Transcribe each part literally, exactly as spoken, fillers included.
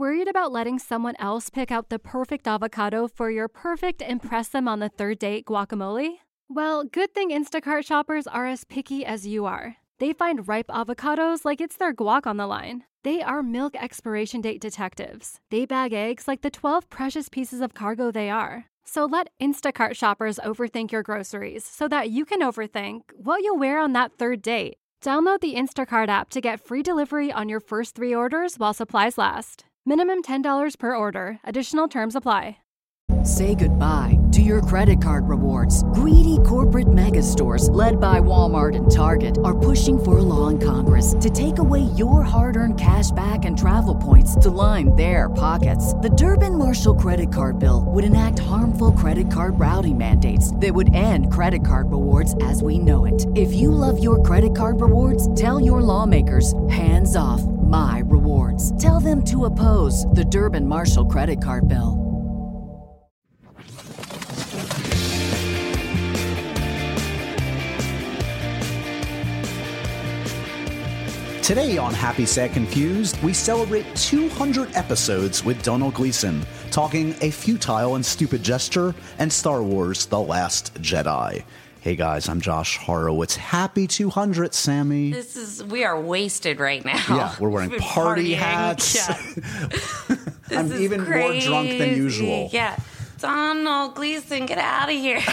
Worried about letting someone else pick out the perfect avocado for your perfect impress them on the third date guacamole? Well, good thing Instacart shoppers are as picky as you are. They find ripe avocados like it's their guac on the line. They are milk expiration date detectives. They bag eggs like the twelve precious pieces of cargo they are. So let Instacart shoppers overthink your groceries so that you can overthink what you'll wear on that third date. Download the Instacart app to get free delivery on your first three orders while supplies last. Minimum ten dollars per order. Additional terms apply. Say goodbye to your credit card rewards. Greedy corporate mega stores, led by Walmart and Target, are pushing for a law in Congress to take away your hard-earned cash back and travel points to line their pockets. The Durbin-Marshall credit card bill would enact harmful credit card routing mandates that would end credit card rewards as we know it. If you love your credit card rewards, tell your lawmakers, hands off my rewards. Tell them to oppose the Durbin-Marshall credit card bill. Today on Happy Sad Confused, we celebrate two hundred episodes with Domhnall Gleeson, talking A Futile and Stupid Gesture and Star Wars The Last Jedi. Hey guys, I'm Josh Horowitz. Happy two hundred, Sammy. This is, we are wasted right now. Yeah, we're wearing party partying. hats. Yeah. I'm even crazy. more drunk than usual. Yeah. Domhnall Gleeson, get out of here.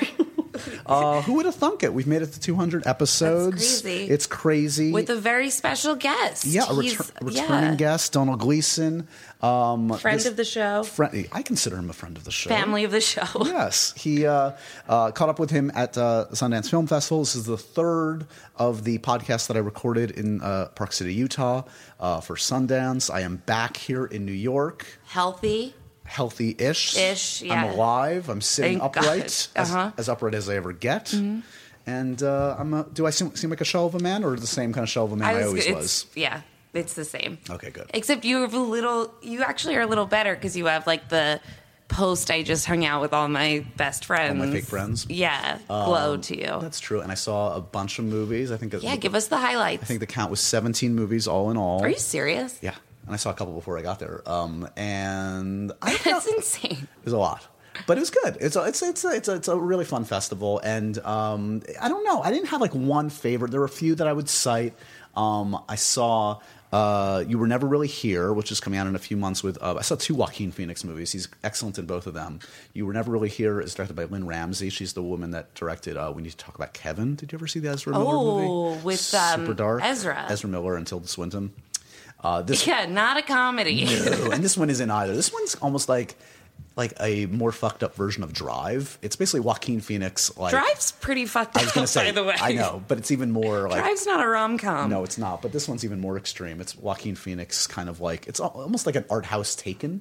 Uh, who would have thunk it? We've made it to two hundred episodes. That's crazy. It's crazy. With a very special guest. Yeah, a He's- retur- returning yeah. guest, Domhnall Gleeson. Um, Friend this- of the show. Friend, I consider him a friend of the show. Family of the show. Yes. He uh, uh, caught up with him at uh, Sundance Film Festival. This is the third of the podcasts that I recorded in uh, Park City, Utah uh, for Sundance. I am back here in New York. Healthy. Healthy-ish. Ish, yeah. I'm alive. I'm sitting Thank upright, God. as, Uh-huh. as upright as I ever get. Mm-hmm. And uh, I'm a, do I seem, seem like a shell of a man, or the same kind of shell of a man I, was- always it's- was? Yeah, it's the same. Okay, good. Except you have a little, you actually are a little better because you have like the post I just hung out with all my best friends. All my fake friends? Yeah, glow Um, to you. That's true. And I saw a bunch of movies. I think. Yeah, the, give us the highlights. I think the count was seventeen movies all in all. Are you serious? Yeah. And I saw a couple before I got there. Um, and I don't know. That's insane. It was a lot. But it was good. It's a, it's it's a, it's a, it's a really fun festival, and um, I don't know. I didn't have like one favorite. There were a few that I would cite. Um, I saw uh, You Were Never Really Here, which is coming out in a few months. With uh, I saw two Joaquin Phoenix movies. He's excellent in both of them. You Were Never Really Here is directed by Lynn Ramsey. She's the woman that directed uh, We Need to Talk About Kevin. Did you ever see the Ezra Miller movie? Oh, with Super um, dark. Ezra. Ezra Miller and Tilda Swinton. Uh, this Yeah, not a comedy. no, and this one isn't either. This one's almost like like a more fucked up version of Drive. It's basically Joaquin Phoenix. Like Drive's pretty fucked I was up, gonna say, by the way. I know, but it's even more like Drive's not a rom-com. no, it's not. But this one's even more extreme. It's Joaquin Phoenix, kind of like it's al- almost like an art house Taken.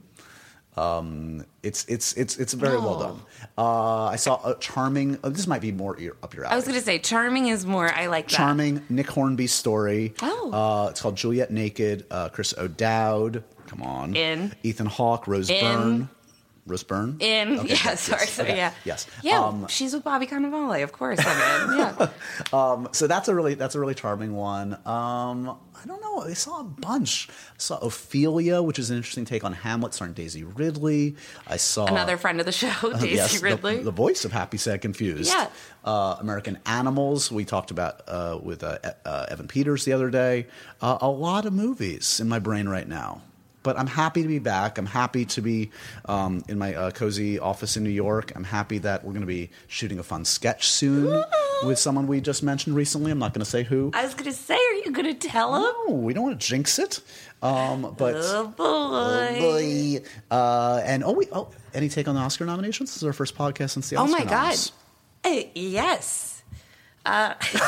Um, it's it's it's it's very well Oh. done. Uh, I saw a charming. Oh, this might be more ear, up your alley. I was going to say, Charming is more, I like that. Charming Nick Hornby story. Oh. Uh, it's called Juliet Naked. Uh, Chris O'Dowd. Come on. In. Ethan Hawke. Rose In. Byrne. Rose Byrne? In, Okay, yeah, yes, sorry, yes, sorry, okay, yeah. Yes. Yeah, Um, she's with Bobby Cannavale, of course I'm in, yeah. Um, so that's a really that's a really charming one. Um, I don't know. I saw a bunch. I saw Ophelia, which is an interesting take on Hamlet, starring Daisy Ridley. I saw Another friend of the show, Daisy yes, the- Ridley. the, voice of Happy Sad Confused. Yeah. Uh, American Animals. We talked about uh, with uh, uh, Evan Peters the other day. Uh, a lot of movies in my brain right now. But I'm happy to be back. I'm happy to be um, in my uh, cozy office in New York. I'm happy that we're going to be shooting a fun sketch soon Ooh. with someone we just mentioned recently. I'm not going to say who. I was going to say, are you going to tell him? No, we don't want to jinx it. Um, but Oh, boy. oh boy. Uh, and oh, we, oh, any take on the Oscar nominations? This is our first podcast since the Oh, Oscar my God. noms. Uh, yes. Uh,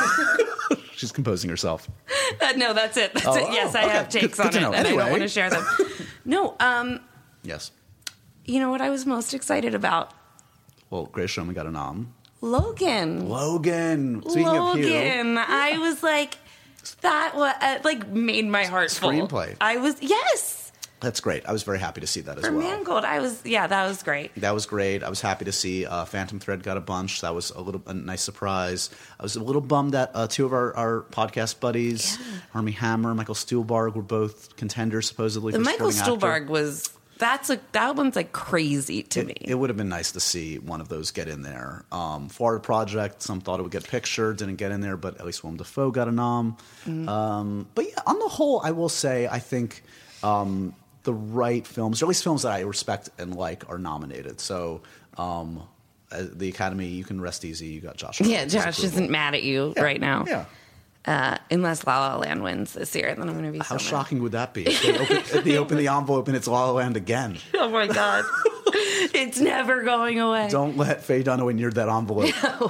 She's composing herself. uh, no, that's it. That's Oh, it. Yes, oh, I okay. have takes Good- good on to it, know. and I Anyway. don't want to share them. No, um, Yes. you know what I was most excited about? Well, Grace Showman got a nom. Logan. Logan. Speaking of Hugh. Logan. I was like, that was, uh, like, made my heart full. Screenplay. I was, yes. That's great. I was very happy to see that as For well. Mangold, I was, yeah, that was great. That was great. I was happy to see uh, Phantom Thread got a bunch. That was a little a nice surprise. I was a little bummed that uh, two of our, our podcast buddies, yeah. Armie Hammer, Michael Stuhlbarg, were both contenders supposedly the for Michael supporting Stuhlbarg actor. was that's a that one's like crazy to it, me. It would have been nice to see one of those get in there. Um, Florida Project, some thought it would get pictured, didn't get in there, but at least Willem Dafoe got a nom. Mm-hmm. Um, but yeah, on the whole, I will say I think. Um, the right films, or at least films that I respect and like, are nominated. So um, uh, the Academy, you can rest easy. You got Josh. Yeah, Josh isn't mad at you yeah, right now. Yeah. Uh, unless La La Land wins this year, then I'm going to be so How mad. shocking would that be? If they open, if they open the envelope and it's La La Land again. Oh, my God. It's never going away. Don't let Faye Dunaway near that envelope. No.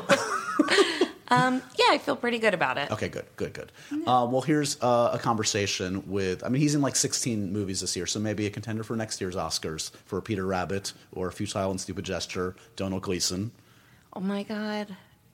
Um, yeah, I feel pretty good about it. Okay, good, good, good. Yeah. Uh, well, here's uh, a conversation with, I mean, he's in like sixteen movies this year, so maybe a contender for next year's Oscars for Peter Rabbit or Futile and Stupid Gesture, Donald Gleason. Oh, my God.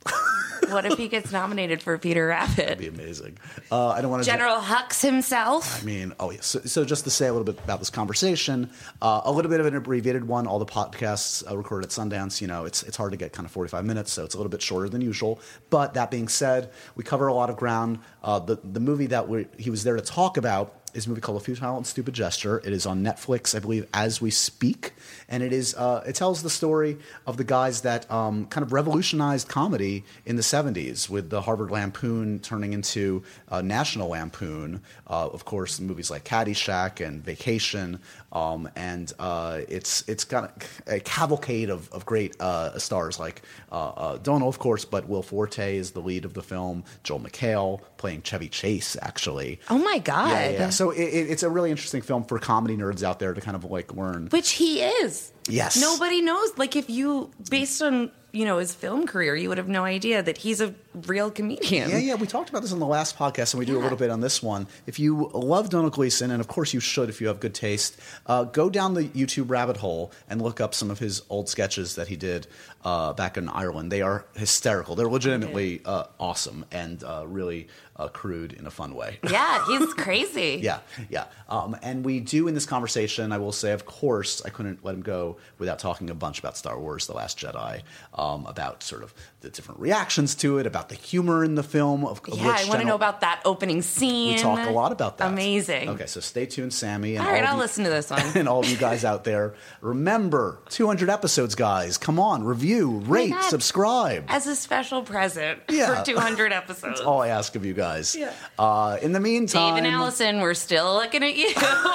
What if he gets nominated for Peter Rabbit? That'd be amazing. Uh, I don't want to General ju- Hux himself. I mean, oh yeah. So, so just to say a little bit about this conversation, uh, a little bit of an abbreviated one. All the podcasts uh, recorded at Sundance. You know, it's it's hard to get kind of forty-five minutes, so it's a little bit shorter than usual. But that being said, we cover a lot of ground. Uh, the the movie that we, he was there to talk about is a movie called A Futile and Stupid Gesture. It is on Netflix, I believe, as we speak, and it is uh, it tells the story of the guys that um, kind of revolutionized comedy in the seventies, with the Harvard Lampoon turning into uh, National Lampoon. Uh, of course, movies like Caddyshack and Vacation, um, and uh, it's it's got a, a cavalcade of, of great uh, stars like uh, uh, Donald, of course, but Will Forte is the lead of the film. Joel McHale playing Chevy Chase, actually. Oh my God! Yeah, yeah. So it, it, it's a really interesting film for comedy nerds out there to kind of like learn. Which he is. Yes. Nobody knows. Like, if you, based on, you know, his film career, you would have no idea that he's a real comedian. Yeah, yeah. We talked about this on the last podcast, and we do yeah. a little bit on this one. If you love Donald Gleason, and of course you should if you have good taste, uh, go down the YouTube rabbit hole and look up some of his old sketches that he did uh, back in Ireland. They are hysterical. They're legitimately uh, awesome and uh, really uh, crude in a fun way. Yeah, he's crazy. Yeah, yeah. Um, and we do in this conversation, I will say, of course, I couldn't let him go without talking a bunch about Star Wars: The Last Jedi, um, about sort of the different reactions to it, about the humor in the film. Of, of Yeah, which I want to general- know about that opening scene. We talk a lot about that. Amazing. Okay, so stay tuned, Sammy. And All right, of I'll you- listen to this one. And all of you guys out there, remember, two hundred episodes, guys. Come on, review, rate, God. subscribe. As a special present Yeah. for two hundred episodes. That's all I ask of you guys. Yeah. Uh, in the meantime, Dave and Allison, we're still looking at you.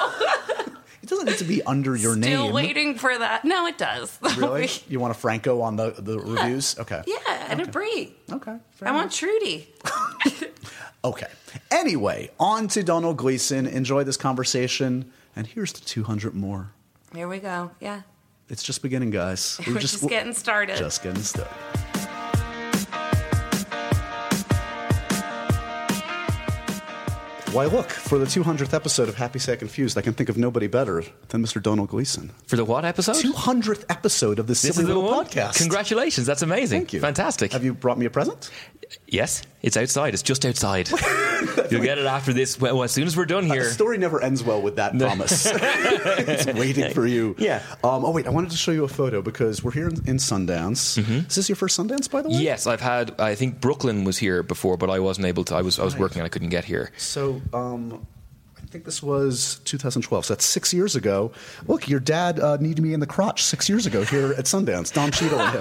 it doesn't need to be under your Still name. waiting for that. No, it does. Really? You want a Franco on the, the Yeah. reviews? Okay. Yeah, and a Brie. Okay. fair I enough. want Trudy. Okay. Anyway, on to Donald Gleason. Enjoy this conversation. And here's the two hundred more. Here we go. Yeah. It's just beginning, guys. We're just getting started. Just getting started. Why, look, for the two hundredth episode of Happy Sad Confused, I can think of nobody better than Mister Donald Gleason. For the what episode? two hundredth episode of this, This silly is the little one? podcast. Congratulations. That's amazing. Thank you. Fantastic. Have you brought me a present? Yes, it's outside. It's just outside. You'll get it after this. Well, as soon as we're done here. The story never ends well with that promise. It's waiting for you. Yeah. Um, oh, wait, I wanted to show you a photo because we're here in, in Sundance. Mm-hmm. Is this your first Sundance, by the way? Yes, I've had, I think Brooklyn was here before, but I wasn't able to. I was I was Right. working and I couldn't get here. So, um, I think this was two thousand twelve. So that's six years ago. Look, your dad uh, needed me in the crotch six years ago here at Sundance. Don Cheadle and him.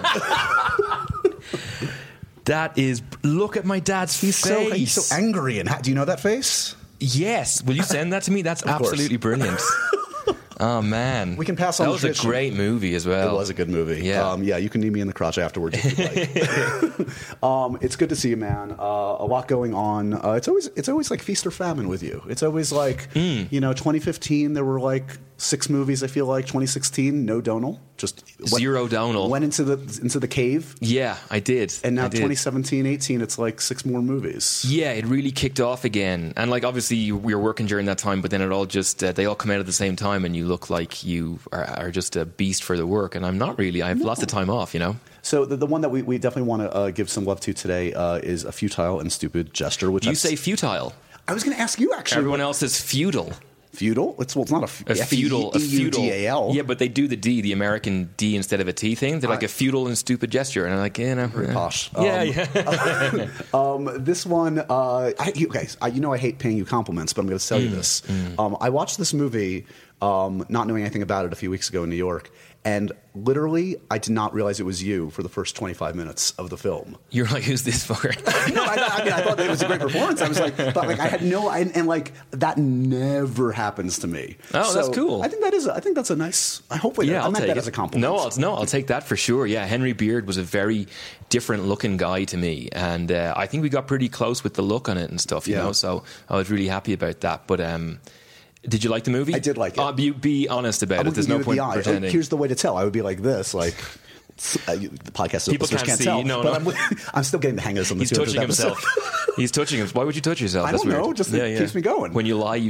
That is, look at my dad's He's so face. he's so angry. And ha- do you know that face? Yes. Will you send that to me? That's course. absolutely brilliant. Oh, man. We can pass on That the was a tradition. great movie as well. It was a good movie. Yeah. Um, yeah, you can need me in the crotch afterwards if you like. um, it's good to see you, man. Uh, a lot going on. Uh, it's always it's always like feast or famine with you. It's always like, Mm. you know, twenty fifteen, there were like six movies, I feel like. twenty sixteen, no Donal. Just went- Zero Donal. Went into the into the cave. Yeah, I did. And now I did. twenty seventeen, eighteen, it's like six more movies. Yeah, it really kicked off again. And like obviously we were working during that time, but then it all just uh, they all come out at the same time and you look like you are, are just a beast for the work, and I'm not really. I have lots of time off, you know. So the, the one that we, we definitely want to uh, give some love to today uh, is A Futile and Stupid Gesture, which You I've- say futile. I was going to ask you actually. Everyone else is feudal. Feudal? It's well, it's not a, a feudal, a feudal. E U D A L. Yeah, but they do the D, the American D instead of a T thing. They're like I, a feudal and stupid gesture, and I'm like, yeah, no, very yeah. posh. Yeah, um, yeah. um, this one, uh, I, okay, I, you know, I hate paying you compliments, but I'm going to tell you this. Mm. Um, I watched this movie, um, not knowing anything about it, a few weeks ago in New York. And literally, I did not realize it was you for the first twenty-five minutes of the film. You're like, who's this fucker? no, I, I mean, I thought it was a great performance. I was like, but like, I had no, and, and like that never happens to me. Oh, so that's cool. I think that is. A, I think that's a nice. I hope. Yeah, I I'll meant take that it. as a compliment. No, I'll, no, I'll take that for sure. Yeah, Henry Beard was a very different looking guy to me, and uh, I think we got pretty close with the look on it and stuff. You Yeah. know, so I was really happy about that. But um, did you like the movie? I did like it. Uh, be, be honest about I it. There's no point in pretending. Here's the way to tell. I would be like this, like. Uh, you, the podcast People listeners can't can't see. tell, No, but no. I'm, I'm still getting the hang of this on the He's two hundredth touching episode. himself. He's touching himself. Why would you touch yourself? I That's don't know. weird. Just it keeps me going. When you lie, you.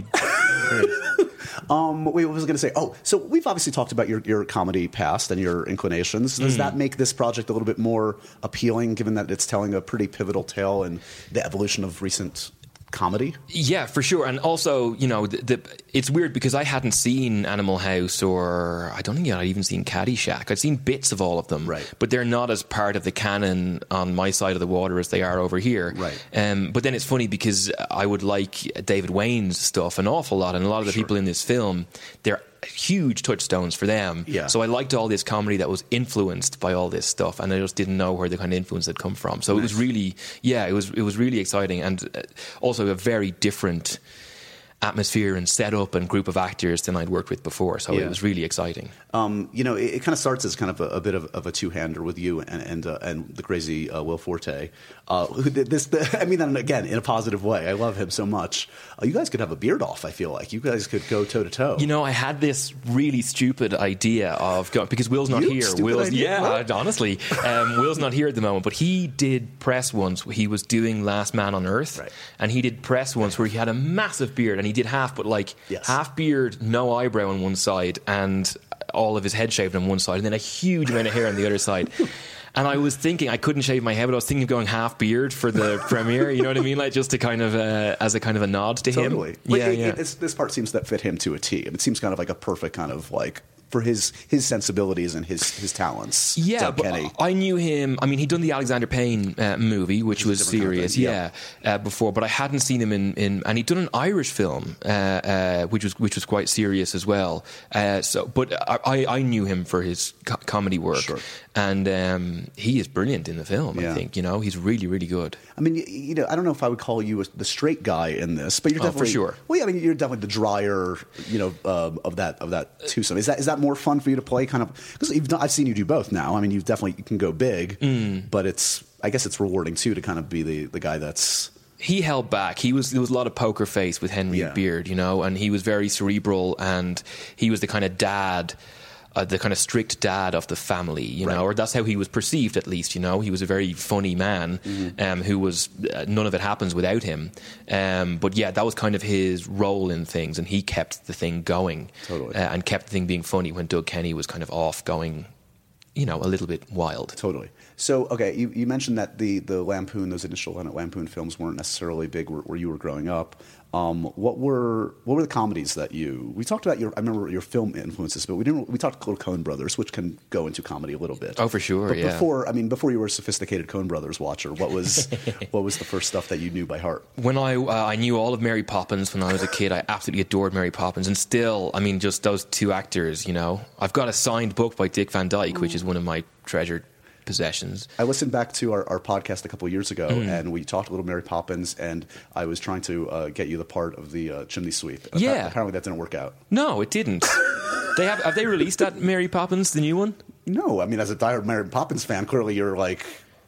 Um, wait, what was I going to say? Oh, so we've obviously talked about your, your comedy past and your inclinations. Does Mm. that make this project a little bit more appealing, given that it's telling a pretty pivotal tale in the evolution of recent comedy? Yeah, for sure. And also, you know, the, the, it's weird because I hadn't seen Animal House, or I don't think I'd even seen Caddyshack. I'd seen bits of all of them, right. But they're not as part of the canon on my side of the water as they are over here. Right. Um, but then it's funny because I would like David Wayne's stuff an awful lot, and a lot of the Sure. people in this film, they're huge touchstones for them. Yeah. So I liked all this comedy that was influenced by all this stuff, and I just didn't know where the kind of influence had come from. So nice. It was really, yeah, it was it was really exciting, and also a very different atmosphere and setup and group of actors than I'd worked with before. So yeah. it was really exciting. Um, you know, it, it kind of starts as kind of a, a bit of, of a two-hander with you and and, uh, and the crazy uh, Will Forte. Uh, who did this? The, I mean, and again, in a positive way. I love him so much. Uh, you guys could have a beard off. I feel like you guys could go toe to toe. You know, I had this really stupid idea of going, because Will's not You? here. Stupid Will's idea? yeah, What? honestly, um, Will's not here at the moment. But he did press once. He was doing Last Man on Earth, right. and he did press once where he had a massive beard, and he did half, but like yes. half beard, no eyebrow on one side, and all of his head shaved on one side, and then a huge amount of hair on the other side. And I was thinking, I couldn't shave my head, but I was thinking of going half beard for the premiere. You know what I mean? Like just to kind of, uh, as a kind of a nod to totally. him. Like, yeah, it, yeah. It's, this part seems that fit him to a T. It seems kind of like a perfect kind of like for his his sensibilities and his his talents. Yeah, Doug but Kenny. I knew him. I mean, he'd done the Alexander Payne uh, movie, which was different kind of serious, thing, yeah, yeah. Uh, before. But I hadn't seen him in, in and he'd done an Irish film, uh, uh, which was which was quite serious as well. Uh, so, but I, I knew him for his co- comedy work, Sure. and um, he is brilliant in the film. Yeah. I think you know he's really, really good. I mean, you, you know, I don't know if I would call you a, the straight guy in this, but you're Oh, for definitely sure. Well, yeah, I mean, you're definitely the drier, you know, um, of that of that twosome. Is that is that more fun for you to play? Kind of because you've done, I've seen you do both now. I mean, you definitely you can go big, Mm. but it's I guess it's rewarding too to kind of be the, the guy that's. He held back. He was there was a lot of poker face with Henry Yeah. Beard, you know, and he was very cerebral, and he was the kind of dad. Uh, the kind of strict dad of the family, you Right. know, or that's how he was perceived, at least, you know. He was a very funny man, Mm-hmm. um, who was, uh, none of it happens without him. Um, but yeah, that was kind of his role in things, and he kept the thing going. Totally. Uh, and kept the thing being funny when Doug Kenny was kind of off going, you know, a little bit wild. Totally. So, okay, you, you mentioned that the, the Lampoon, those initial Lampoon films weren't necessarily big where, where you were growing up. Um, what were what were the comedies that you? We talked about your. I remember your film influences, but we didn't. We talked little Coen Brothers, which can go into comedy a little bit. Oh, for sure. But yeah. before, I mean, before you were a sophisticated Coen Brothers watcher, what was what was the first stuff that you knew by heart? When I uh, I knew all of Mary Poppins when I was a kid. I absolutely adored Mary Poppins, and still, I mean, just those two actors. You know, I've got a signed book by Dick Van Dyke, which is one of my treasured possessions. I listened back to our, our podcast a couple of years ago, Mm. and we talked a little Mary Poppins, and I was trying to uh, get you the part of the uh, chimney sweep. Appa- Yeah. Apparently that didn't work out. No, it didn't. they have have they released that Mary Poppins, the new one? No, I mean, as a diehard Mary Poppins fan, clearly you're like,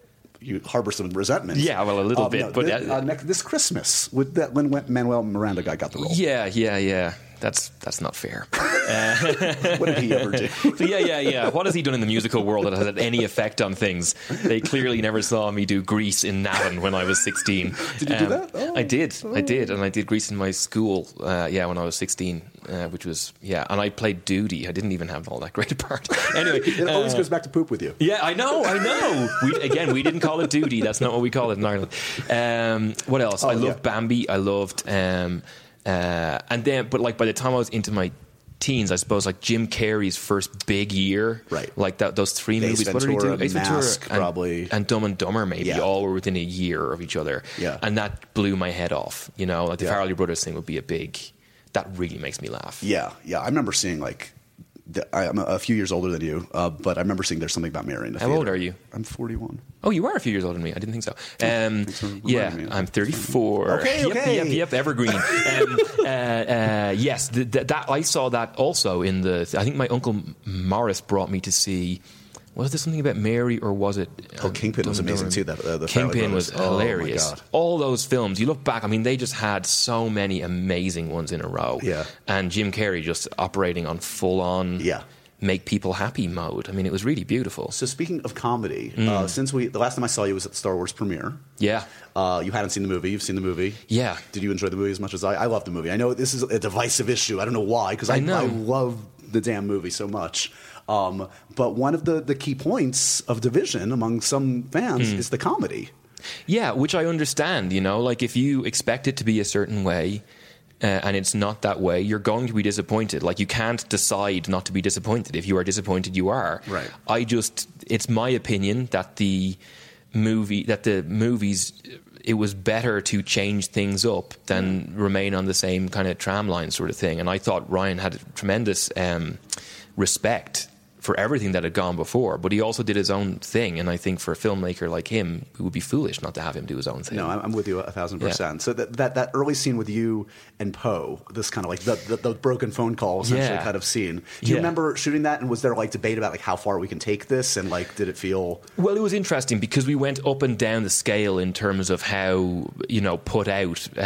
you harbor some resentment. Yeah, well, a little Um, bit, no, but thi- uh, uh, next, this Christmas, with that when Manuel Miranda guy got the role. yeah, yeah, yeah. That's that's not fair. What did he ever do? So yeah, yeah, yeah. What has he done in the musical world that has had any effect on things? They clearly never saw me do Grease in Navan when I was sixteen. Did you do that? Oh. I did, I did, and I did Grease in my school. Uh, yeah, when I was sixteen, uh, which was yeah, and I played Doody. I didn't even have all that great a part. Anyway, It always uh, goes back to poop with you. Yeah, I know, I know. We, again, we didn't call it duty. That's not what we call it in Ireland. Um, what else? Oh, I loved yeah. Bambi. I loved um, Uh, and then, but like by the time I was into my teens, I suppose, like Jim Carrey's first big year, right? Like that, those three Ace movies. Ventura, what did he do? Ace Mask, Ventura, and, probably, and Dumb and Dumber, maybe yeah. all were within a year of each other. Yeah, and that blew my head off. You know, like the yeah. Farrelly Brothers thing would be a big. That really makes me laugh. Yeah, yeah. I remember seeing like. I'm a few years older than you, uh, but I remember seeing There's Something About Mary in the How theater. old are you? I'm forty-one. Oh, you are a few years older than me. I didn't think so. Um, oh, yeah, me. I'm thirty-four. Okay, yep, okay. Yep, yep, evergreen. um, uh, uh, yes, the, the, that I saw that also in the. I think my uncle Morris brought me to see. Was there something about Mary, or was it? Oh, um, Kingpin was amazing too. That uh, the Kingpin was hilarious. Oh my God. All those films, you look back. I mean, they just had so many amazing ones in a row. Yeah, and Jim Carrey just operating on full on. Yeah. Make people happy mode. I mean, it was really beautiful. So speaking of comedy, Mm. uh, since we the last time I saw you was at the Star Wars premiere. Yeah. Uh, you hadn't seen the movie. You've seen the movie. Yeah. Did you enjoy the movie as much as I? I love the movie. I know this is a divisive issue. I don't know why, because I, I know. I love the damn movie so much. Um, but one of the, the key points of division among some fans Mm. is the comedy. Yeah, which I understand, you know, like if you expect it to be a certain way uh, and it's not that way, you're going to be disappointed. Like you can't decide not to be disappointed. If you are disappointed, you are. Right. I just, it's my opinion that the movie, that the movies, it was better to change things up than remain on the same kind of tramline sort of thing. And I thought Ryan had tremendous um, respect for everything that had gone before, but he also did his own thing, and I think for a filmmaker like him, it would be foolish not to have him do his own thing. No, I'm I'm with you a thousand Yeah. percent. So that, that that early scene with you and Poe, this kind of like the, the, the broken phone call essentially Yeah. kind of scene. Do you Yeah. remember shooting that, and was there like debate about like how far we can take this, and like did it feel? Well, it was interesting because we went up and down the scale in terms of how, you know, put out uh,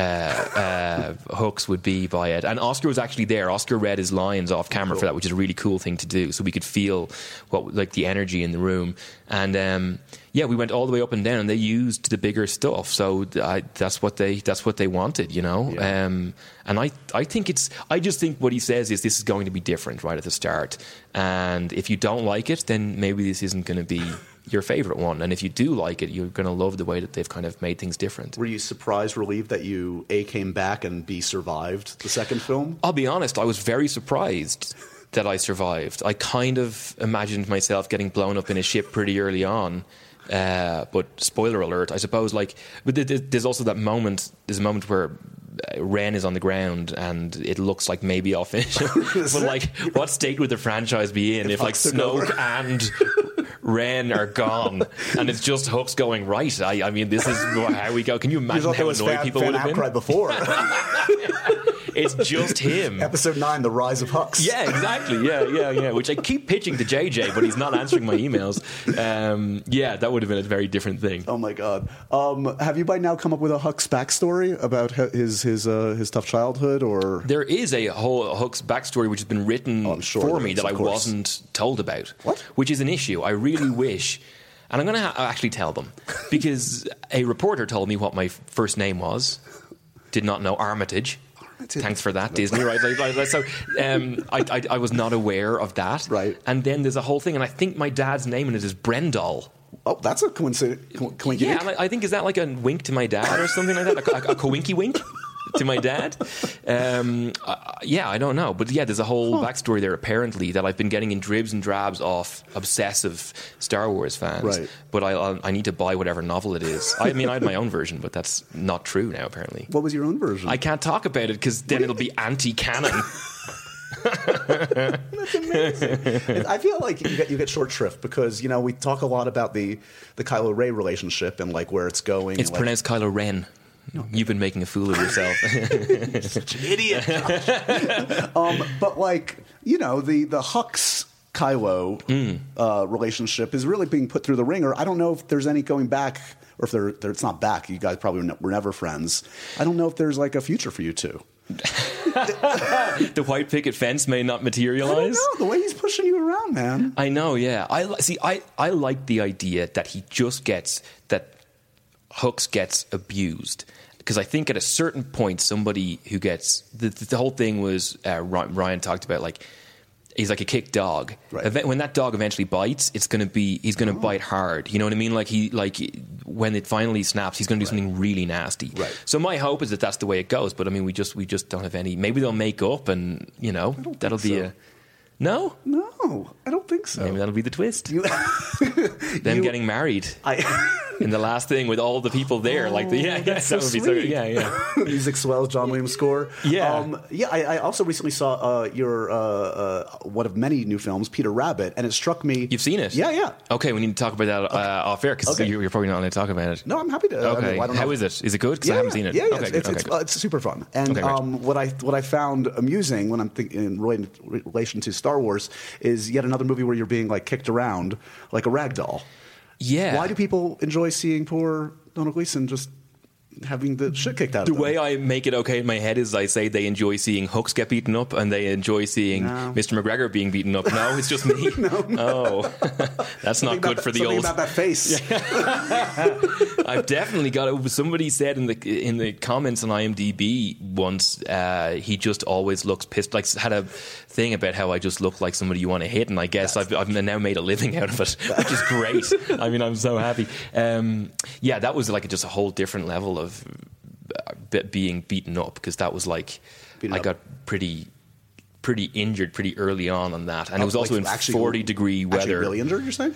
uh, Hooks would be by it. And Oscar was actually there. Oscar read his lines off camera Cool. for that, which is a really cool thing to do. So we could feel what like the energy in the room. And um, yeah, we went all the way up and down, and they used the bigger stuff. So I, that's what they that's what they wanted, you know. Yeah. Um, and I I think it's I just think what he says is this is going to be different right at the start. And if you don't like it, then maybe this isn't going to be your favorite one. And if you do like it, you're going to love the way that they've kind of made things different. Were you surprised, relieved that you A, came back, and B, survived the second film? I'll be honest, I was very surprised that I survived. I kind of imagined myself getting blown up in a ship pretty early on. Uh, but spoiler alert, I suppose, like, but th- th- there's also that moment, there's a moment where Ren is on the ground and it looks like maybe I'll finish it. But like, what state would the franchise be in if like Snoke and Ren are gone and it's just Hooks going right? I, I mean, this is how we go. Can you imagine how annoyed people fan would have outcry been? before. It's just him. Episode nine, The Rise of Hux. Yeah, exactly. Yeah, yeah, yeah. Which I keep pitching to J J, but he's not answering my emails. Um, yeah, that would have been a very different thing. Oh my God! Um, have you by now come up with a Hux backstory about his his uh, his tough childhood, or There is a whole Hooks backstory which has been written Oh, I'm sure for there me is, that I of course. wasn't told about. What? Which is an issue. I really wish, and I'm going to ha- actually tell them because a reporter told me what my f- first name was. Did not know Armitage. Thanks for that, Disney. Right? Like, like, like, so um, I, I, I was not aware of that. Right. And then there's a whole thing, and I think my dad's name in it is Brendol. oh, that's a coincidence. Coinky Yeah, and I, I think is that like a wink to my dad or something like that, a, a, a coinky wink to my dad. Um, uh, yeah, I don't know, but yeah, there's a whole Huh. backstory there apparently that I've been getting in dribs and drabs off obsessive Star Wars fans. Right. But I, I I need to buy whatever novel it is. I mean, I had my own version, but that's not true now apparently. What was your own version? I can't talk about it because then it'll be anti-canon. That's amazing. I feel like you get you get short shrift because you know we talk a lot about the the Kylo Ray relationship and like where it's going. It's and, like, pronounced Kylo Ren. You've been making a fool of yourself. such an idiot. um, but like you know the the Hux Kylo Mm. uh, relationship is really being put through the ringer. I don't know if there's any going back or if they're, they're it's not back. You guys probably were ne- were never friends. I don't know if there's like a future for you two. The white picket fence may not I don't materialize. know the way he's pushing you around, man. I know, yeah. I li- see. I, I like the idea that he just gets that Hooks gets abused because I think at a certain point somebody who gets the, the whole thing was uh, Ryan Ryan talked about like He's like a kick dog. Right. Eve- When that dog eventually bites, it's going to be he's going to oh. bite hard. You know what I mean? Like he like when it finally snaps, he's going to do right. something really nasty. Right. So my hope is that that's the way it goes. But I mean, we just we just don't have any. Maybe they'll make up, and you know that'll be so. a. No? No, I don't think so. Maybe that'll be the twist. You, Them you, getting married. I, in the last thing with all the people there. Oh, like the, yeah, yeah, so that would sweet. be so, yeah, yeah. Music swells, John Williams score. Yeah. Um, yeah, I, I also recently saw uh, your uh, uh, one of many new films, Peter Rabbit, and it struck me. You've seen it? Yeah, yeah. Okay, we need to talk about that uh, okay. off air because okay. you're, you're probably not allowed to talk about it. No, I'm happy to. Okay. I mean, I don't How know. is it? Is it good? Because yeah, I haven't yeah, seen it. Yeah, yeah. Okay, it's, good. it's, okay, it's, good. uh, it's super fun. And okay, um, what I what I found amusing when I'm thinking in relation, relation to Star Wars is yet another movie where you're being like kicked around like a rag doll. Yeah. Why do people enjoy seeing poor Donald Gleason just having the shit kicked out the of them? way I make it okay in my head is I say they enjoy seeing Hooks get beaten up and they enjoy seeing no. Mister McGregor being beaten up. No, it's just me. no, no. Oh, that's something not good that, for the something old. about that face. I've definitely got it. Somebody said in the in the comments on IMDb once uh, he just always looks pissed. Like had a thing about how I just look like somebody you want to hit, and I guess I've, I've now made a living out of it, which is great. I mean, I'm so happy. Um, yeah, that was like just a whole different level of being beaten up because that was like beaten I up. got pretty pretty injured pretty early on on that, and oh, it was also like in actually, forty degree weather. Actually really injured, you're saying?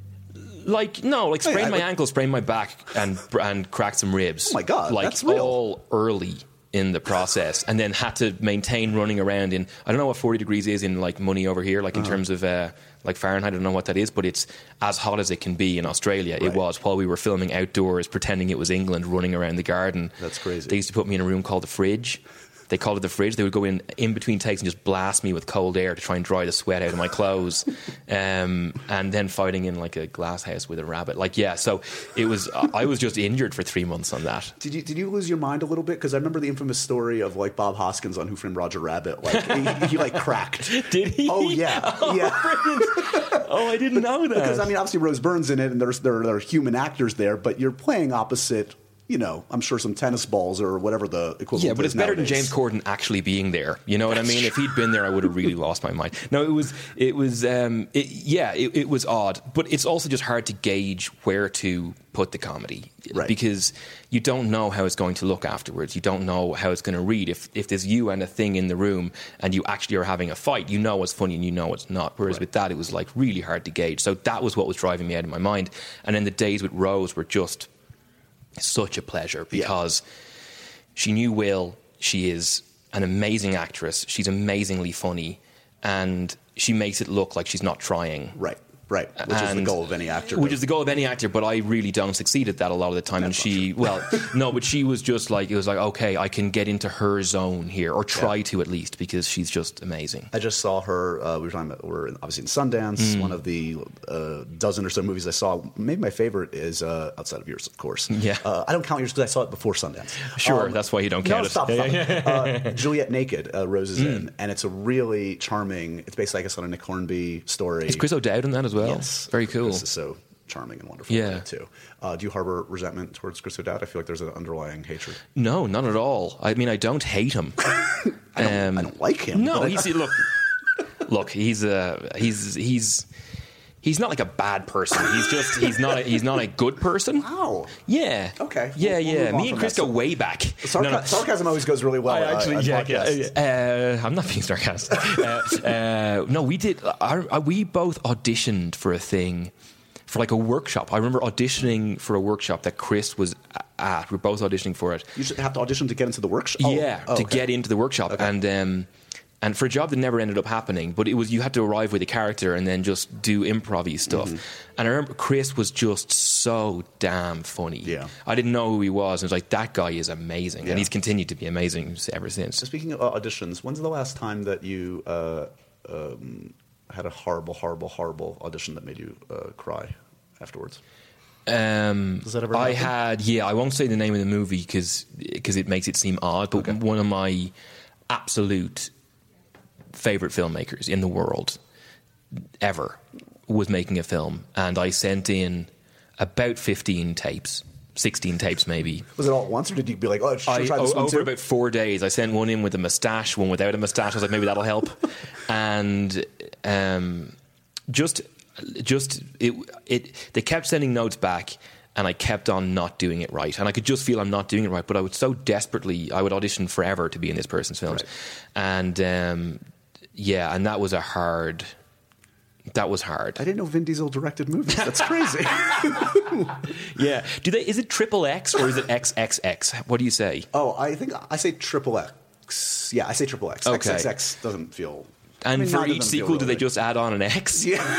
Like no, like sprained hey, my would... ankle, sprained my back, and and cracked some ribs. Oh my god, like that's real. All early in the process, and then had to maintain running around in. I don't know what forty degrees is in like money over here, like in uh-huh. terms of uh, like Fahrenheit. I don't know what that is, but it's as hot as it can be in Australia. Right. It was while we were filming outdoors, pretending it was England, running around the garden. That's crazy. They used to put me in a room called the fridge. They called it the fridge. They would go in in between takes and just blast me with cold air to try and dry the sweat out of my clothes, um, and then fighting in like a glass house with a rabbit. Like yeah, so it was. I was just injured for three months on that. Did you did you lose your mind a little bit? Because I remember the infamous story of like Bob Hoskins on Who Framed Roger Rabbit. Like he, he like cracked. Did he? Oh yeah, oh, yeah. Brilliant. Oh, I didn't know that. Because I mean, obviously Rose Byrne's in it, and there's there, there are human actors there, but you're playing opposite. You know, I'm sure some tennis balls or whatever the equivalent is. Yeah, but it's better nowadays. than James Corden actually being there. You know what That's I mean? true. If he'd been there, I would have really lost my mind. No, it was, it was, um, it, yeah, it, it was odd. But it's also just hard to gauge where to put the comedy. Right. Because you don't know how it's going to look afterwards. You don't know how it's going to read. If if there's you and a thing in the room and you actually are having a fight, you know it's funny and you know it's not. Whereas right. with that, it was like really hard to gauge. So that was what was driving me out of my mind. And then the days with Rose were just such a pleasure because yeah. she knew Will. She is an amazing actress. She's amazingly funny, and she makes it look like she's not trying. Right, right. Which and, is the goal of any actor. Which is the goal of any actor, but I really don't succeed at that a lot of the time. That's and she, well, no, but she was just like, it was like, okay, I can get into her zone here, or try yeah. to at least, because she's just amazing. I just saw her, uh, we were talking about, we're obviously in Sundance, mm. one of the uh, dozen or so movies I saw. Maybe my favorite is, uh, outside of yours, of course. Yeah. Uh, I don't count yours because I saw it before Sundance. Sure, um, that's why you don't count no, it. Stop, stop. Yeah, yeah, yeah. uh, Juliet Naked, uh, Rose is mm. in, and it's a really charming, it's based, I guess, on a Nick Hornby story. Is Chris O'Dowd in that as well? Yes. Very cool. This is so charming and wonderful yeah. too. Uh, do you harbor resentment towards Chris O'Dowd? I feel like there's an underlying hatred. No, none at all. I mean, I don't hate him. I, don't, um, I don't like him. No, I, he's look, look. He's a he's he's he's not like a bad person. He's just he's not a, he's not a good person. Wow. Yeah. Okay. Yeah, we'll, yeah. we'll Me and Chris go way back. Sarca- no, no. Sarcasm always goes really well. I actually, uh, yeah, yeah. Uh, I'm not being sarcastic. uh, uh, no, we did. Our, uh, we both auditioned for a thing. For like a workshop. I remember auditioning for a workshop that Chris was at. We were both auditioning for it. You should have to audition to get into the workshop? Oh, yeah, oh, to okay. get into the workshop. Okay. And um, and for a job that never ended up happening, but it was you had to arrive with a character and then just do improv-y stuff. Mm-hmm. And I remember Chris was just so damn funny. Yeah. I didn't know who he was. I was like, that guy is amazing. Yeah. And he's continued to be amazing ever since. So speaking of uh, auditions, when's the last time that you uh, um, had a horrible, horrible, horrible audition that made you uh, cry afterwards? Um, Does that ever I happen? had, yeah, I won't say the name of the movie because it makes it seem odd, but okay. one of my absolute favourite filmmakers in the world ever was making a film, and I sent in about fifteen tapes. sixteen tapes maybe. Was it all at once, or did you be like, oh, should I try this I, one over too? about four days, I sent one in with a moustache, one without a moustache. I was like, maybe that'll help. And um, just, just it, it. They kept sending notes back, and I kept on not doing it right, and I could just feel I'm not doing it right. But I would so desperately, I would audition forever to be in this person's films, Right. and um, yeah, and that was a hard. That was hard. I didn't know Vin Diesel directed movies. That's crazy. Yeah. Do they? Is it triple X or is it X X X? What do you say? Oh, I think I say triple X. Yeah, I say triple X. Okay. X X X doesn't feel. And I mean, for neither of each them feel sequel, do they really- just add on an X? Yeah.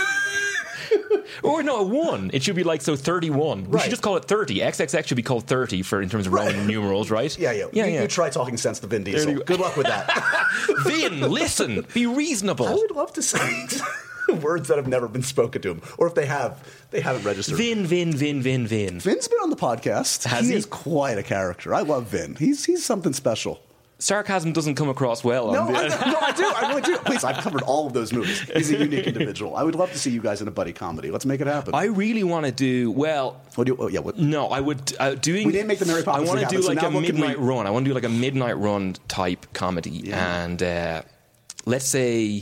Or no, a one. It should be like, so thirty-one. We Right. should just call it thirty. X X X should be called thirty for in terms of Roman numerals, right? Yeah, yeah. yeah, you, yeah. you try talking sense to Vin you Diesel. go. Good luck with that. Vin, listen, be reasonable. I would love to say words that have never been spoken to him, or if they have, they haven't registered. Vin, Vin, Vin, Vin, Vin. Vin's been on the podcast. Has he, he? is quite a character. I love Vin. He's he's something special. Sarcasm doesn't come across well. No, on the- I, no, I do. I really do. Please, I've covered all of those movies. He's a unique individual. I would love to see you guys in a buddy comedy. Let's make it happen. I really want to do, well, What do you, oh, yeah, what, no, I would, uh, doing... We didn't make the Mary Poppins I want to thing do happen, like so a now what can we- midnight run. I want to do like a midnight run type comedy. Yeah. And uh, let's say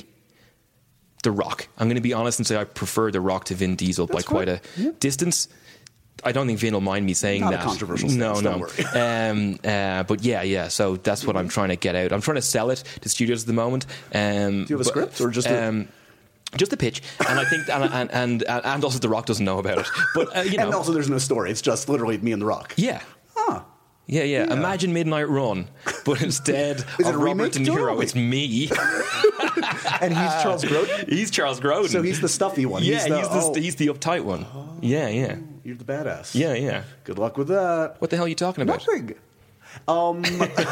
The Rock. I'm going to be honest and say I prefer The Rock to Vin Diesel That's by quite fine. a Yeah. distance. I don't think Vin will mind me saying Not a that. controversial No, stance, no. don't worry. um, uh, but yeah, yeah. So that's what I'm trying to get out. I'm trying to sell it to studios at the moment. Um, Do you have a but, script or just a- um, just a pitch? And I think, and and and, and also The Rock doesn't know about it. But uh, you know, and also, there's no story. It's just literally me and The Rock. yeah. Huh. Yeah, yeah, Yeah. Imagine Midnight Run, but instead Is it of a Robert remake? De Don't Niro, we? it's me. And he's Charles Grodin? He's Charles Grodin. So he's the stuffy one. yeah, he's the, he's the, oh, he's the uptight one. Yeah, yeah, you're the badass. yeah, yeah. Good luck with that. What the hell are you talking about? Nothing. Um,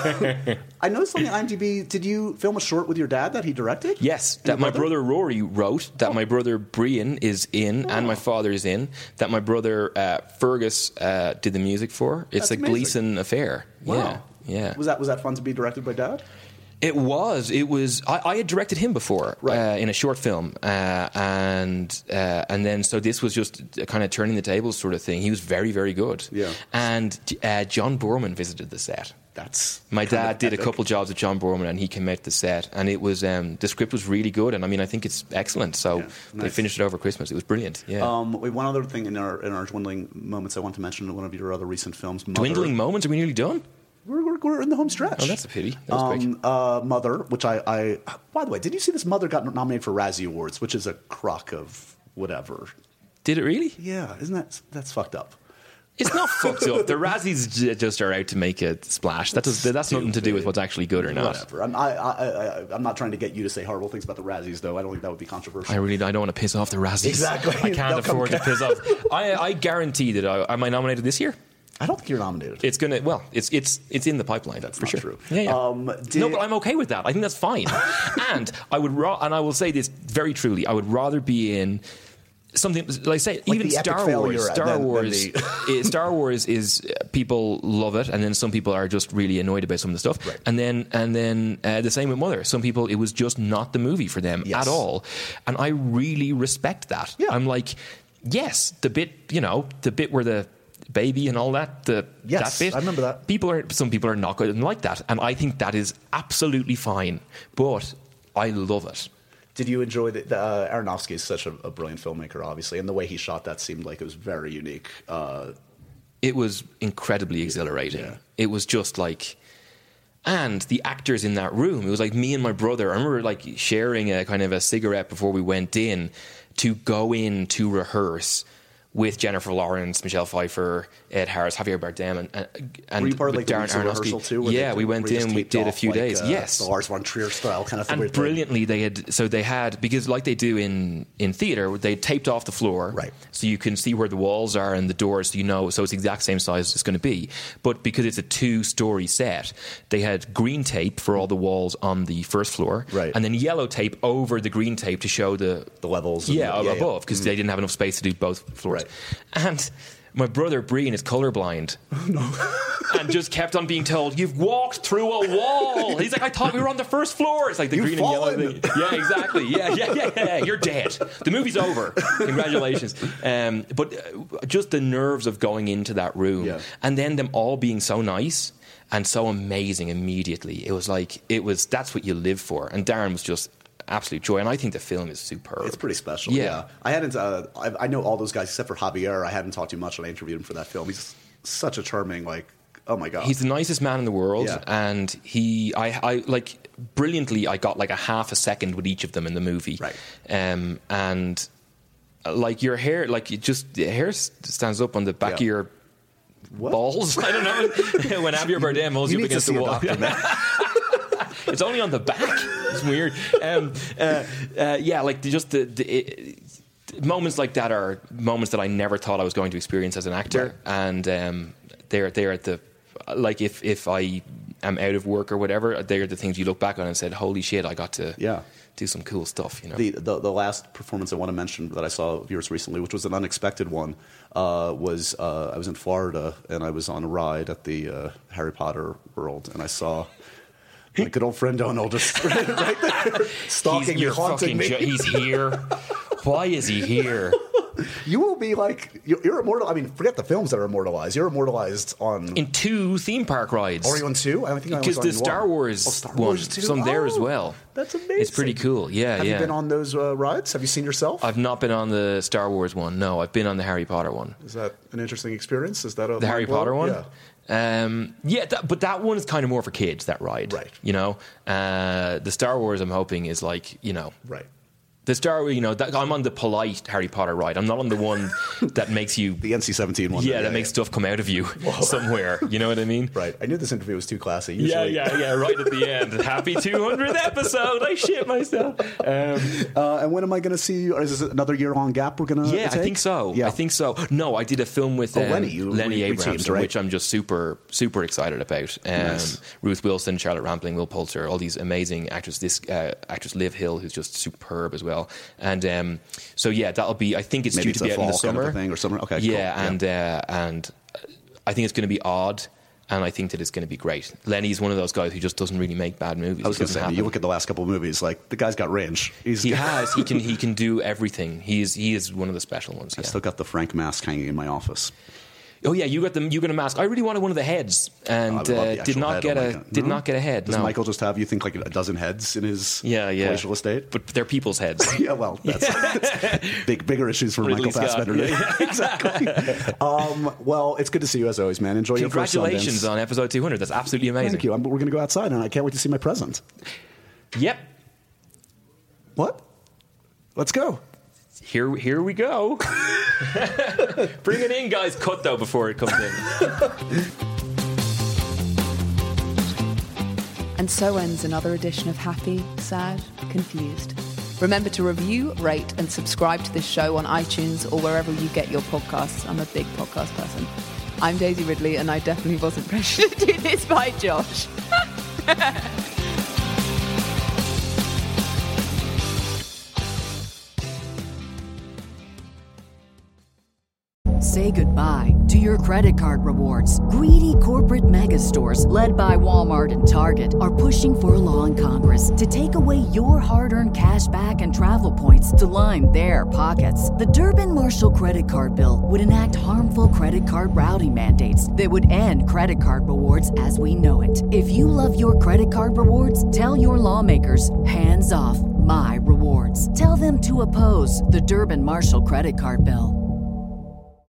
I noticed on the IMDb, did you film a short with your dad that he directed? Yes, And that your my brother? brother Rory wrote, that my brother Brian is in, and Oh. my father is in, that my brother uh, Fergus uh, did the music for. It's That's a amazing. Gleason affair. Wow. Yeah, yeah. Was that was that fun to be directed by Dad? It was. It was. I, I had directed him before Right. uh, in a short film, uh, and uh, and then so this was just a kind of turning the tables sort of thing. He was very, very good. Yeah. And uh, John Boorman visited the set. That's My kind dad of did a epic. couple jobs with John Boorman, and he came out to the set, and it was um, the script was really good, and I mean I think it's excellent. So Yeah, they nice. finished it over Christmas. It was brilliant. Yeah. Um, wait, one other thing in our in our dwindling moments, I want to mention one of your other recent films, Mother. Dwindling moments. Are we nearly done? We're, we're, we're in the home stretch. Oh, that's a pity. That was quick. um, uh, Mother, which I, I, by the way, did you see this? Mother got nominated for Razzie Awards, which is a crock of whatever. Did it really? Yeah, isn't that that's fucked up? It's not fucked up. The Razzies j- just are out to make a splash. That does, that's nothing to do with what's actually good or not. Whatever. I'm, I, I, I, I'm not trying to get you to say horrible things about the Razzies, though. I don't think that would be controversial. I really I don't want to piss off the Razzies. Exactly. I can't They'll come afford to ca- piss off. I, I guarantee that I, am I nominated this year? I don't think you're nominated. It's gonna well, it's it's it's in the pipeline. That's for not sure. true. Yeah, yeah. Um, did- no, but I'm okay with that. I think that's fine. And I would ra- and I will say this very truly. I would rather be in something like I say even the epic Star failure Wars. Star than- than Wars. the- eh, Star Wars is uh, people love it, and then some people are just really annoyed about some of the stuff. Right. And then and then uh, the same with Mother. Some people it was just not the movie for them Yes. at all, and I really respect that. Yeah. I'm like, yes, the bit you know the bit where the baby and all that the Yes, that bit I remember that. people are some people are not going to like that, and I think that is absolutely fine, but I love it. Did you enjoy the, the uh, Aronofsky is such a, a brilliant filmmaker, obviously, and the way he shot that seemed like it was very unique. Uh, It was incredibly exhilarating. Yeah. It was just like, and the actors in that room, it was like me and my brother. I remember like sharing a kind of a cigarette before we went in to go in to rehearse with Jennifer Lawrence, Michelle Pfeiffer, Ed Harris, Javier Bardem, and and, and were you part of with like the Darren weeks of rehearsal Aronofsky. too? where Yeah, they- we where went they just in. We taped did a off, few like, days. uh, Yes, the Lars von Trier style kind of thing. and where they- brilliantly they had so they had because like they do in in theater they taped off the floor, Right. so you can see where the walls are and the doors, so you know, so it's the exact same size as it's going to be, but because it's a two story set they had green tape for all the walls on the first floor, Right. and then yellow tape over the green tape to show the The levels and yeah, the- yeah, yeah. above because they didn't have enough space to do both floors. Right. And my brother Brian is colorblind and just kept on being told, you've walked through a wall. He's like, I thought we were on the first floor. It's like the You've green and yellow fallen. thing. Yeah, exactly. Yeah, yeah, yeah, yeah. You're dead. The movie's over. Congratulations. Um, but uh, just the nerves of going into that room Yeah. and then them all being so nice and so amazing immediately. It was like, it was, that's what you live for. And Darren was just absolute joy. And I think the film is superb. It's pretty special. Yeah. Yeah, I hadn't. Uh, I, I know all those guys except for Javier. I hadn't talked too much when I interviewed him for that film. He's such a charming, like, oh my god. He's the nicest man in the world, Yeah. and he, I, I like brilliantly. I got like a half a second with each of them in the movie, Right. Um, and uh, like your hair, like it just the hair s- stands up on the back Yeah. of your What? balls. I don't know when Javier Bardem holds You you, up need to against see the a wall. doctor, man. It's only on the back. It's weird. Um, uh, uh, yeah, like just the, the it, moments like that are moments that I never thought I was going to experience as an actor, Right. and um, they're they're at the like if if I am out of work or whatever, they're the things you look back on and said, "Holy shit, I got to Yeah. do some cool stuff." You know, The, the the last performance I want to mention that I saw of yours recently, which was an unexpected one, uh, was uh, I was in Florida and I was on a ride at the uh, Harry Potter world, and I saw my good old friend Donald just right there stalking me, you're haunting fucking me. jo- he's here. Why is he here? You will be like you're, you're immortal. I mean, forget the films that are immortalized. You're immortalized on. In two theme park rides. Are you on two? I think I Because was the on Star one. Wars, Oh, Star one, Wars too? some there as Oh, well. That's amazing. It's pretty cool. Yeah, Have yeah. you been on those uh, rides? Have you seen yourself? I've not been on the Star Wars one. No, I've been on the Harry Potter one. Is that an interesting experience? Is that a The Harry mind-blowing? Potter one? Yeah. Um, yeah, that, but that one is kind of more for kids, that ride. Right. You know? Uh, the Star Wars, I'm hoping, is like, you know... Right. The Star, you know, that, I'm on the polite Harry Potter ride. I'm not on the one that makes you... The N C seventeen one. yeah, that makes stuff come out of you somewhere. You know what I mean? Right. I knew this interview was too classy. Yeah, Usually. yeah, yeah. Right at the end. Happy two hundredth episode. I shit myself. Um, Uh, and when am I going to see you? Or is this another year-long gap we're going to yeah, take? I think so. Yeah. I think so. No, I did a film with Oh, um, Lenny. You Lenny re- Abrams, reteamed, right? which I'm just super, super excited about. Um, Nice. Ruth Wilson, Charlotte Rampling, Will Poulter, all these amazing actors. This uh, actress Liv Hill, who's just superb as well. And um, so yeah, that'll be. I think it's Maybe due it's to be a out in the fall kind summer of a thing or summer. Okay, cool. Yeah, Yeah. and uh, and I think it's going to be odd. And I think that it's going to be great. Lenny's one of those guys who just doesn't really make bad movies. I was It going to doesn't say, happen. you look at the last couple of movies, like, the guy's got range. He's, He has. He can. He can do everything. He is. He is one of the special ones. I Yeah. still got the Frank mask hanging in my office. Oh yeah, you got them. You got a mask. I really wanted one of the heads, and I would love uh, the did actual not head. get Oh my a God. did No? not get a head. Does no. Michael just have, you think, like a dozen heads in his Yeah, yeah. palatial estate? But they're people's heads. Yeah, well, that's, that's big, bigger issues for Ridley Michael Scott. Fassbender. Yeah, exactly. Um, well, it's good to see you as always, man. Enjoy your first Congratulations Sundance. on episode two hundred. That's absolutely amazing. Thank you. I'm, we're going to go outside, and I can't wait to see my present. Yep. What? Let's go. Here, here we go. Bring it in, guys. Cut though before it comes in. And so ends another edition of Happy, Sad, Confused. Remember to review, rate, and subscribe to this show on iTunes or wherever you get your podcasts. I'm a big podcast person. I'm Daisy Ridley, and I definitely wasn't pressured to do this by Josh. Say goodbye to your credit card rewards. Greedy corporate mega stores, led by Walmart and Target, are pushing for a law in Congress to take away your hard-earned cash back and travel points to line their pockets. The Durbin-Marshall credit card bill would enact harmful credit card routing mandates that would end credit card rewards as we know it. If you love your credit card rewards, tell your lawmakers, hands off my rewards. Tell them to oppose the Durbin-Marshall credit card bill.